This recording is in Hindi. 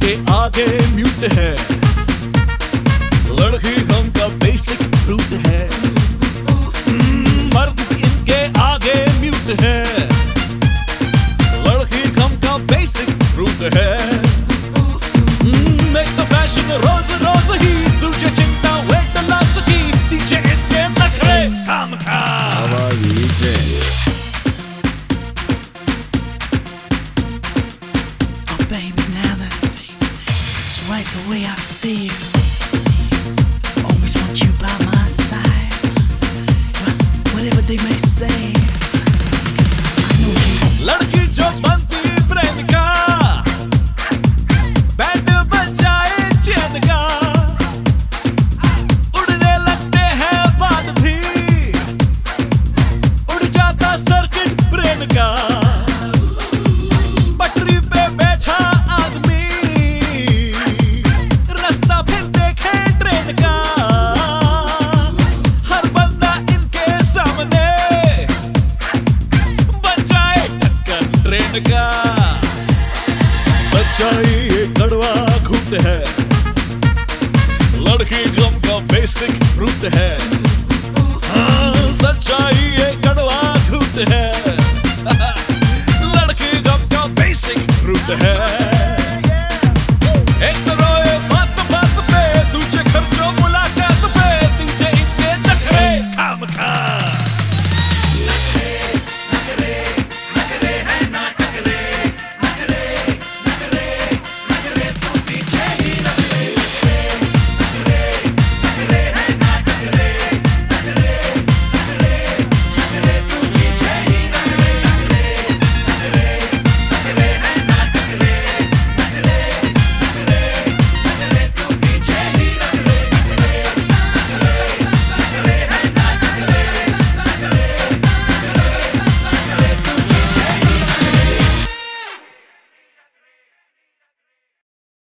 इनके आगे म्यूट है, लड़की गम का बेसिक फ्रूट है। मर्द इनके आगे म्यूट है, लड़की गम का बेसिक फ्रूट है। एक तो फैशन रोज रोज ही, तुझे चिंता वेट लॉस की, पीछे इतने नखरे काम खा। Right the way I see you. Always want you by my side. Whatever they may say. लड़की जो बनती प्रेमिका, बैंड बजाए चैन का, उड़ने लगते हैं बाल भी, उड़ जाता सर्किट ब्रेन का। पटरी पे बैठा आदमी, रास्ता फिर देखे ट्रेन का। हर बंदा इनके सामने बन जाए टक्कर ट्रेन का। सच्चाई एक कड़वा घूट है, लड़की गम का बेसिक फ्रूट है। सच्चाई एक कड़वा घूट है, लड़की गम का बेसिक फ्रूट है।